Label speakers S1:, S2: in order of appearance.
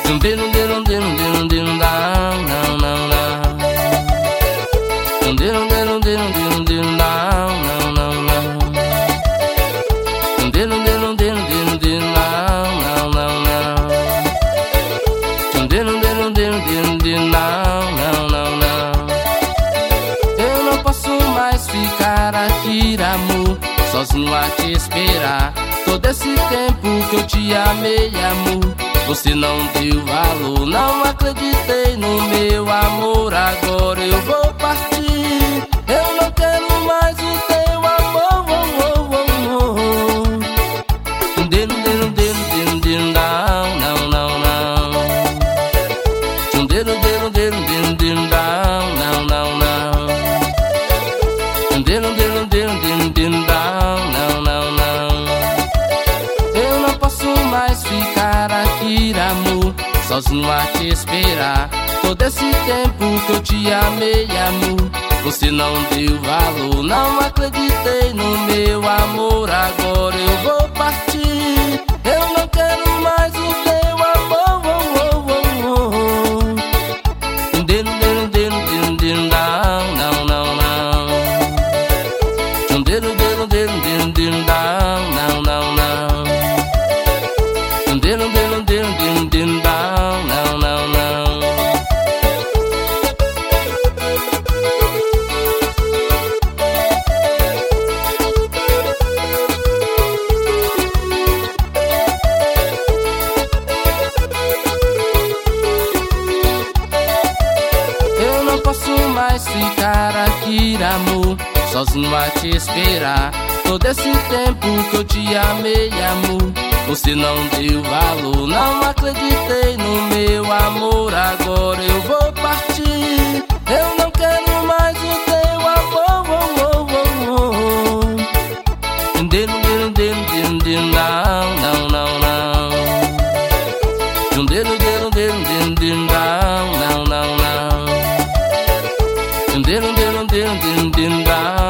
S1: Eu não posso mais ficar aqui, amor, sozinho a te esperar. Todo esse tempo que eu te amei, amor, você não deu valor. Não acreditei no meu amor, agora eu vou partir. Eu não quero mais o teu amor, não, não, não. Eu não posso mais ficar aqui, amor, sozinho a te esperar. Todo esse tempo que eu te amei, amor, você não deu valor. Não acreditei no meu amor, agora eu vou partir. Eu não quero mais o teu amor, não, não, não. Eu não posso mais ficar aqui, amor, sozinho a te esperar. Todo esse tempo que eu te amei, amor, você não deu valor. Não acreditei no meu amor, agora eu vou partir. Eu não quero mais o teu amor, não, não, não. Não, não, não.